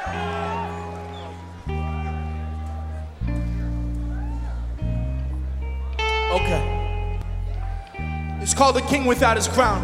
Okay. It's called The King Without His Crown.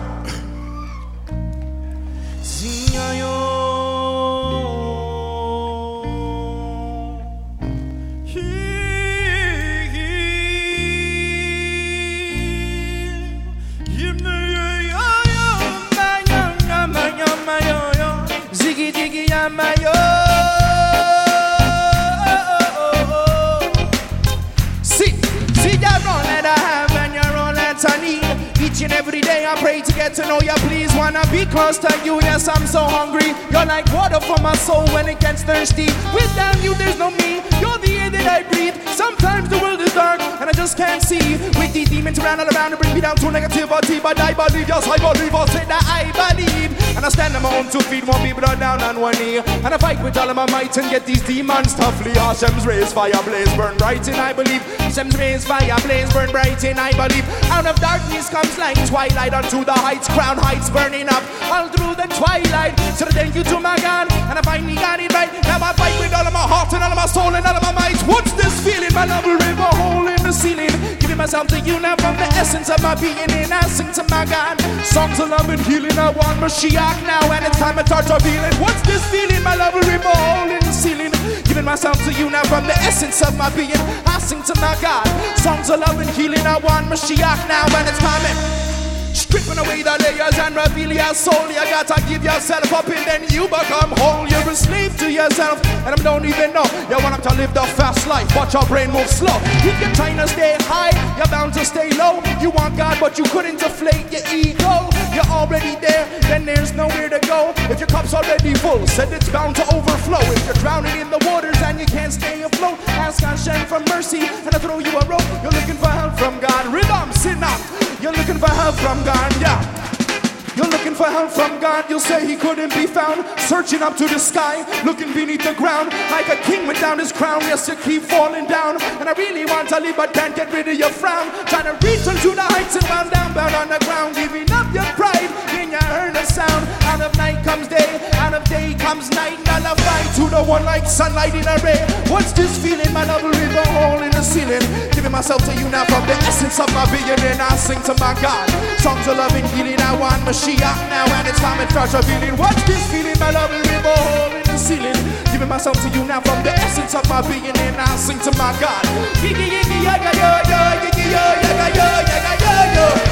Each and every day I pray to get to know you. Please wanna be close to you. Yes, I'm so hungry. You're like water for my soul when it gets thirsty. Without you there's no me. You're the air that I breathe. Sometimes the world is dark and I just can't see. With these demons around and around to bring me down to negativity. But I believe, yes I believe, I say that I believe. And I stand on my own 2 feet, won't be brought down on 1 knee. And I fight with all of my might and get these demons toughly. Hashem's rays, fire blaze, burn bright and I believe. Hashem's rays, fire blaze, burn bright and I believe. Out of darkness comes light, twilight unto the heights. Crown heights burning up all through the twilight. So thank you to my God, and I finally got it right. Now I fight with all of my heart and all of my soul and all of my might. What's this feeling? My love will rip a hole in the ceiling. Giving myself to you now from the essence of my being. And I sing to my God songs of love and healing. I want Mashiach now, and it's time to start revealing. What's this feeling? My love will rip a hole in the ceiling. Giving myself to you now from the essence of my being. I sing to my God songs of love and healing. I want Mashiach now, and it's time. Stripping away the layers and reveal your soul. You gotta give yourself up and then you become whole. You're a slave to yourself and I don't even know. You want to live the fast life but your brain moves slow. If you're trying to stay high, you're bound to stay low. You want God but you couldn't deflate your ego. You're already there, then there's nowhere to go. If your cup's already full, said it's bound to overflow. If you're drowning in the waters and you can't stay afloat, ask Hashem for mercy and I'll throw you a rope. You're looking for help from God. Rhythm, sit up. You're looking for help from God, yeah. You're looking for help from God. You'll say he couldn't be found. Searching up to the sky, looking beneath the ground. Like a king without his crown. Yes, you keep falling down. And I really want to live, but can't get rid of your frown. Trying to reach unto the heights and bound down, bound on the ground. Giving up your pride, then you heard the sound. Out of night comes day, out of day comes night. Nullify to the one like sunlight in a ray. What's this feeling? My love will leave a hole in the ceiling. Giving myself to you now from the essence of my being. And I sing to my God songs of love and healing. I want Mashiach now, and it's time it starts revealing. What's this feeling? My love will leave a hole in the ceiling. Giving myself to you now from the essence of my being. And I sing to my God. Yiggy yiggy yaga yo yo, yiggy yo yaga yo yaga yo yo.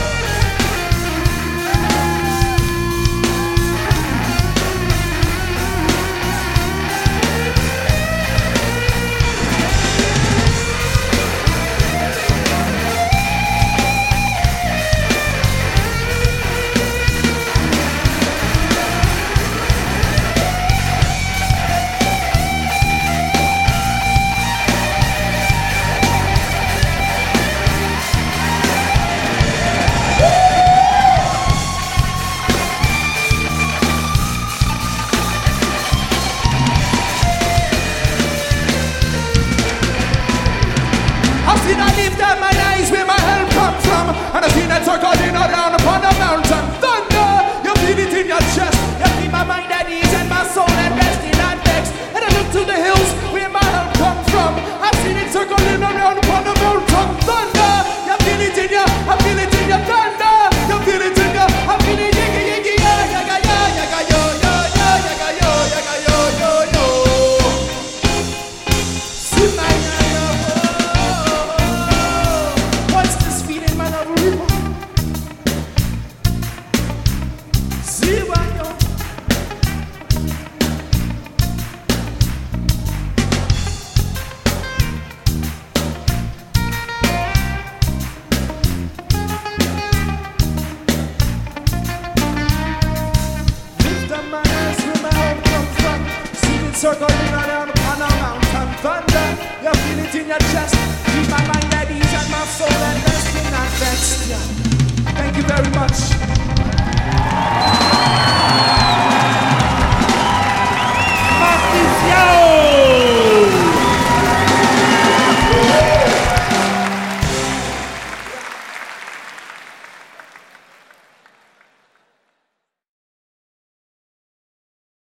And I see that circling around upon a mountain. Thunder, you feel it in your chest. You keep my mind at ease and my soul at rest in that next. And I look to the hills where my help comes from. I see it circling around upon a mountain. Thunder, you feel it in your, I feel it in your thunder. You feel it in your, I feel it yiggy yiggy ya yaga ya yaga yo yo yo yaga yo yaga yo yo yo. See my circling around upon a mountain. Thunder, you feel it in your chest. Keep my mind at ease and my soul at rest in that vexed. Thank you very much.